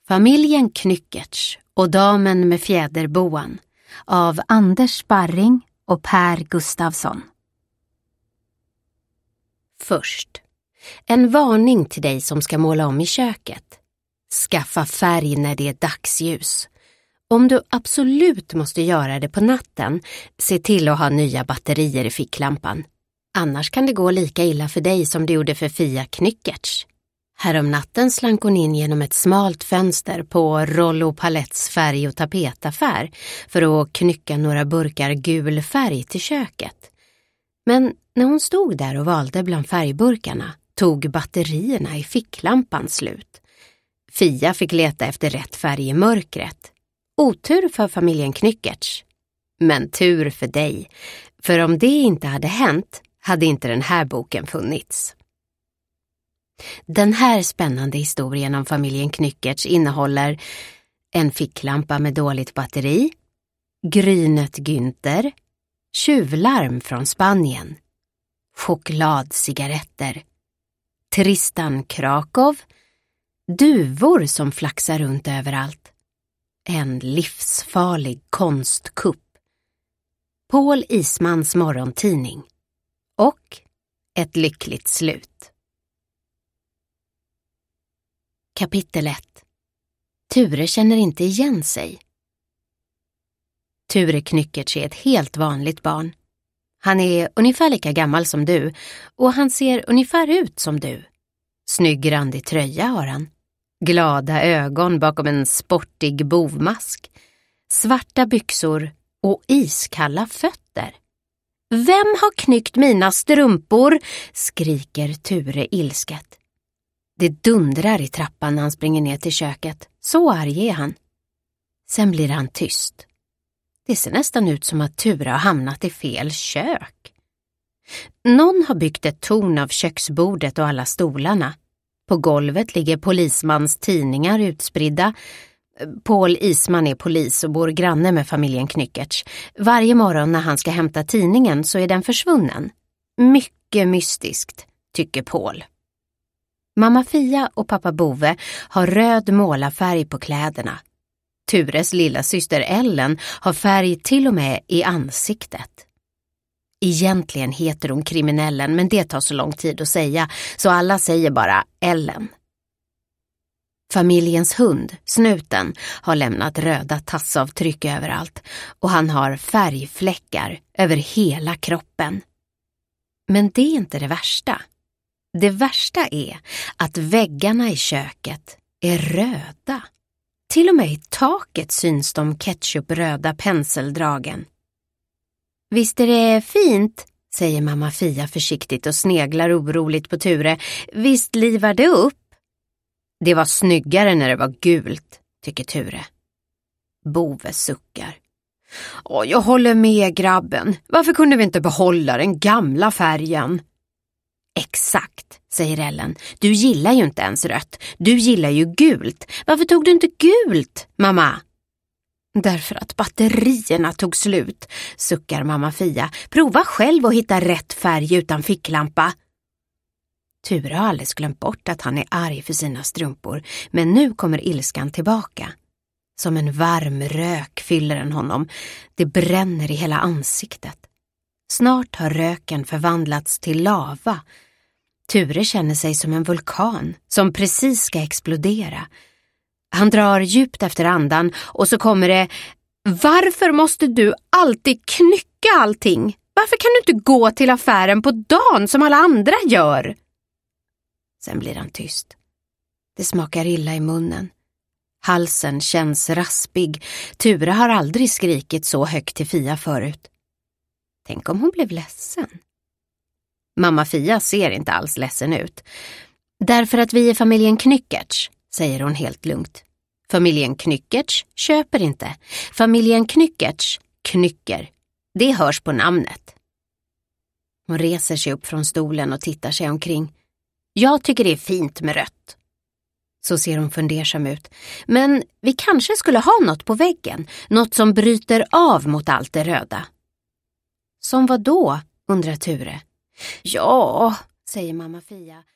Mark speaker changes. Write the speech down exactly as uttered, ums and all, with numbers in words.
Speaker 1: Familjen Knyckertz och damen med fjäderboan av Anders Sparring och Per Gustafsson. Först, en varning till dig som ska måla om i köket. Skaffa färg när det är dagsljus. Om du absolut måste göra det på natten, se till att ha nya batterier i ficklampan. Annars kan det gå lika illa för dig som det gjorde för Fia Knyckertz. Härom natten slank hon in genom ett smalt fönster på Rollo Paletts färg- och tapetaffär för att knycka några burkar gul färg till köket. Men när hon stod där och valde bland färgburkarna tog batterierna i ficklampan slut. Fia fick leta efter rätt färg i mörkret. Otur för familjen Knyckertz. Men tur för dig, för om det inte hade hänt hade inte den här boken funnits. Den här spännande historien om familjen Knyckertz innehåller en ficklampa med dåligt batteri, grynet Günther, tjuvlarm från Spanien, chokladcigaretter, Tristan Krakow, duvor som flaxar runt överallt, en livsfarlig konstkupp, Paul Ismans morgontidning och ett lyckligt slut. Kapitel ett. Ture känner inte igen sig. Ture Knyckertz är ett helt vanligt barn. Han är ungefär lika gammal som du och han ser ungefär ut som du. Snygg randig tröja har han. Glada ögon bakom en sportig bovmask. Svarta byxor och iskalla fötter. Vem har knyckt mina strumpor? Skriker Ture ilsket. Det dundrar i trappan när han springer ner till köket. Så arg är han. Sen blir han tyst. Det ser nästan ut som att Ture har hamnat i fel kök. Någon har byggt ett torn av köksbordet och alla stolarna. På golvet ligger polismans tidningar utspridda. Paul Isman är polis och bor granne med familjen Knyckertz. Varje morgon när han ska hämta tidningen så är den försvunnen. Mycket mystiskt, tycker Paul. Mamma Fia och pappa Bove har röd målarfärg på kläderna. Tures lilla syster Ellen har färg till och med i ansiktet. Egentligen heter hon kriminellen, men det tar så lång tid att säga så alla säger bara Ellen. Familjens hund, Snuten, har lämnat röda tassavtryck överallt och han har färgfläckar över hela kroppen. Men det är inte det värsta. Det värsta är att väggarna i köket är röda. Till och med i taket syns de ketchupröda penseldragen. Visst är det fint, säger mamma Fia försiktigt och sneglar oroligt på Ture. Visst livar det upp? Det var snyggare när det var gult, tycker Ture. Bove suckar. Åh, jag håller med grabben. Varför kunde vi inte behålla den gamla färgen? Exakt, säger Ellen. Du gillar ju inte ens rött. Du gillar ju gult. Varför tog du inte gult, mamma? Därför att batterierna tog slut, suckar mamma Fia. Prova själv att hitta rätt färg utan ficklampa. Ture har alldeles glömt bort att han är arg för sina strumpor, men nu kommer ilskan tillbaka. Som en varm rök fyller den honom. Det bränner i hela ansiktet. Snart har röken förvandlats till lava. Ture känner sig som en vulkan som precis ska explodera. Han drar djupt efter andan och så kommer det: varför måste du alltid knycka allting? Varför kan du inte gå till affären på dagen som alla andra gör? Sen blir han tyst. Det smakar illa i munnen. Halsen känns raspig. Ture har aldrig skrikit så högt till Fia förut. Tänk om hon blev ledsen. Mamma Fia ser inte alls ledsen ut. Därför att vi är familjen Knyckertz, säger hon helt lugnt. Familjen Knyckertz köper inte. Familjen Knyckertz knycker. Det hörs på namnet. Hon reser sig upp från stolen och tittar sig omkring. Jag tycker det är fint med rött. Så ser hon fundersam ut. Men vi kanske skulle ha något på väggen. Något som bryter av mot allt det röda. Som vad då, undrar Ture. Ja, säger mamma Fia.